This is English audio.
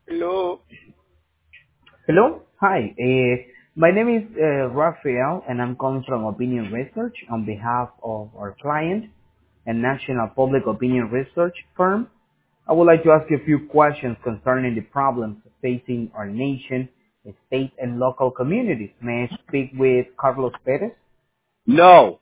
Hello. Hello. Hi. My name is Rafael, and I'm calling from Opinion Research on behalf of our client, a national public opinion research firm. I would like to ask you a few questions concerning the problems facing our nation, state, and local communities. May I speak with Carlos Perez? No.